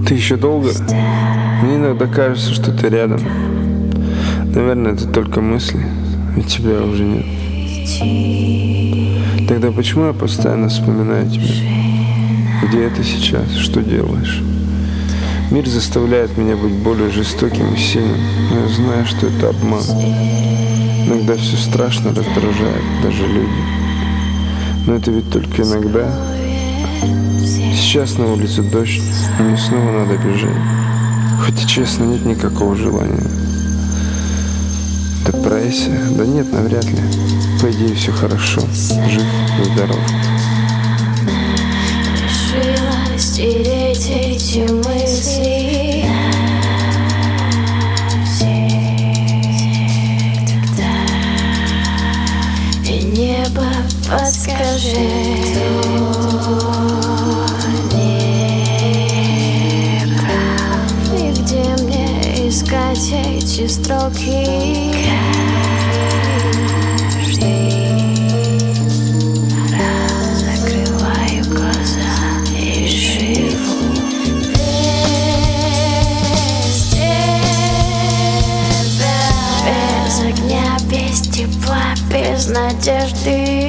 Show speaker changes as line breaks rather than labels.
Ты еще долго? Мне иногда кажется, что ты рядом. Наверное, это только мысли, ведь тебя уже нет. Тогда почему я постоянно вспоминаю тебя? Где ты сейчас? Что делаешь? Мир заставляет меня быть более жестоким и сильным, но я знаю, что это обман. Иногда все страшно раздражает, даже люди. Но это ведь только иногда. Сейчас на улице дождь, и мне снова надо бежать. Хоть и честно, нет никакого желания. Депрессия? Да нет, навряд ли. По идее, все хорошо. Жив, здоров.
Решила стереть эти мысли. И небо, подскажи, и где мне искать эти строки? Закрываю глаза и живу без тебя, без огня, без тепла, без надежды.